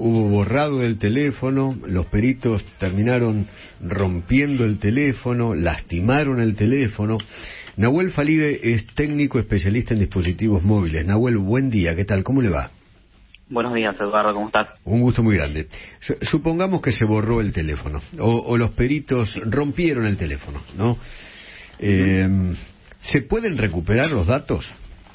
hubo borrado del teléfono, los peritos terminaron rompiendo el teléfono, lastimaron el teléfono. Nahuel Falide es técnico especialista en dispositivos móviles. Nahuel, buen día, ¿qué tal? ¿Cómo le va? Buenos días, Eduardo, ¿cómo estás? Un gusto muy grande. Supongamos que se borró el teléfono, o los peritos rompieron el teléfono, ¿no? ¿Se pueden recuperar los datos?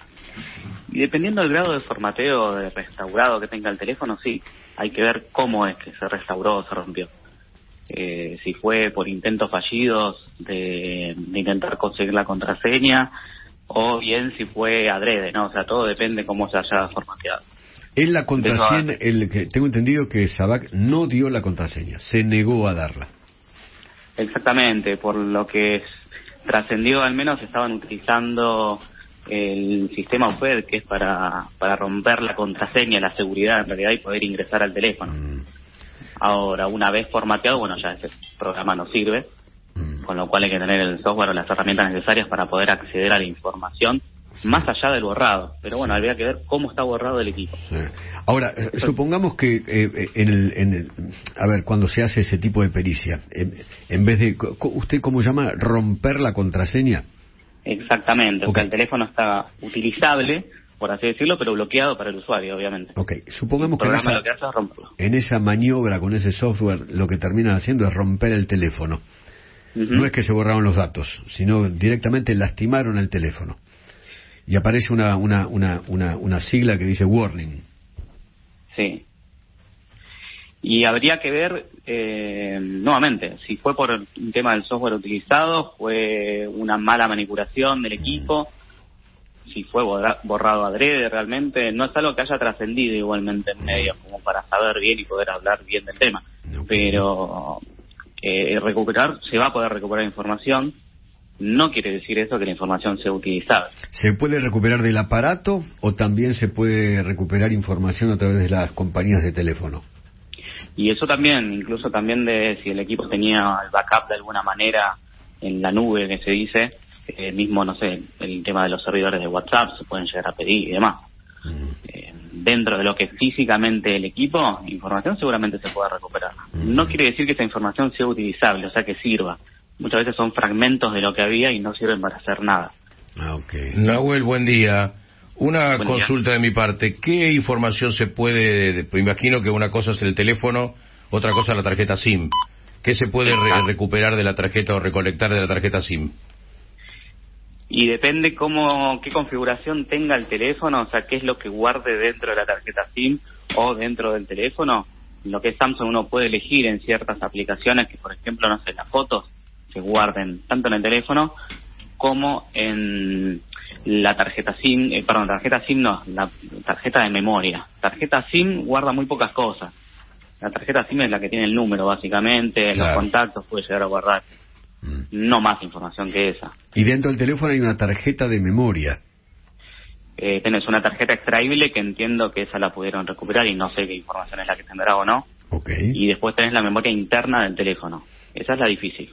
Y dependiendo del grado de formateo, de restaurado que tenga el teléfono, sí. Hay que ver cómo es que se restauró o se rompió. Si fue por intentos fallidos de intentar conseguir la contraseña, o bien si fue adrede, ¿no? O sea, todo depende cómo se haya formateado. En la contraseña, tengo entendido que Sabac no dio la contraseña, se negó a darla. Exactamente, por lo que trascendió, al menos estaban utilizando el sistema UFED, que es para romper la contraseña, la seguridad en realidad, y poder ingresar al teléfono. Ahora, una vez formateado, bueno, ya ese programa no sirve, con lo cual hay que tener el software o las herramientas necesarias para poder acceder a la información más allá del borrado. Pero bueno, habría que ver cómo está borrado el equipo. Ahora, supongamos que a ver, cuando se hace ese tipo de pericia, en vez de, ¿usted cómo llama? ¿Romper la contraseña? Exactamente, porque el teléfono está utilizable, por así decirlo, pero bloqueado para el usuario, obviamente. Ok, supongamos que lo que hace es romperlo. En esa maniobra con ese software lo que terminan haciendo es romper el teléfono. No es que se borraron los datos, sino directamente lastimaron el teléfono. Y aparece una sigla que dice warning. Sí. Y habría que ver, nuevamente, si fue por un tema del software utilizado, fue una mala manipulación del equipo, si fue borrado adrede realmente. No es algo que haya trascendido igualmente en medios, como para saber bien y poder hablar bien del tema. Pero se va a poder recuperar información. No quiere decir eso que la información sea utilizable. ¿Se puede recuperar del aparato o también se puede recuperar información a través de las compañías de teléfono? Y eso también, incluso también de si el equipo tenía el backup de alguna manera en la nube, que se dice, mismo, no sé, el tema de los servidores de WhatsApp se pueden llegar a pedir y demás. Dentro de lo que es físicamente el equipo, información seguramente se puede recuperar. No quiere decir que esa información sea utilizable, o sea, que sirva. Muchas veces son fragmentos de lo que había y no sirven para hacer nada. Nahuel, buen día. Buen consulta de mi parte. ¿Qué información se puede...? Me imagino que una cosa es el teléfono, otra cosa es la tarjeta SIM. ¿Qué se puede recuperar de la tarjeta o recolectar de la tarjeta SIM? Y depende qué configuración tenga el teléfono, o sea, qué es lo que guarde dentro de la tarjeta SIM o dentro del teléfono. Lo que es Samsung uno puede elegir en ciertas aplicaciones que, por ejemplo, no sé, las fotos se guarden tanto en el teléfono como en la tarjeta SIM, la tarjeta de memoria. Tarjeta SIM guarda muy pocas cosas. La tarjeta SIM es la que tiene el número, básicamente, los contactos puede llegar a guardar. No más información que esa. Y dentro del teléfono hay una tarjeta de memoria. Tenés una tarjeta extraíble que entiendo que esa la pudieron recuperar y no sé qué información es la que tendrá o no. Y después tenés la memoria interna del teléfono. Esa es la difícil.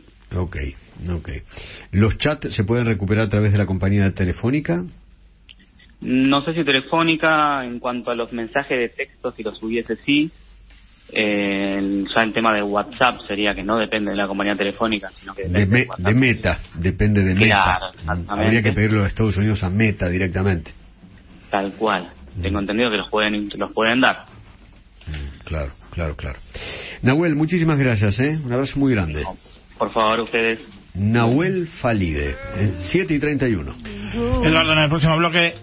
¿Los chats se pueden recuperar a través de la compañía telefónica? No sé si telefónica, en cuanto a los mensajes de texto, si los hubiese sí. Ya el tema de WhatsApp sería que no depende de la compañía telefónica, sino que depende de Meta, depende de Meta. Claro, exactamente. Habría que pedirlo a Estados Unidos a Meta directamente. Tal cual. Tengo entendido que los pueden dar. Claro. Nahuel, muchísimas gracias, un abrazo muy grande. Por favor, ustedes. Nahuel Falide, 7:31. Eduardo, en el próximo bloque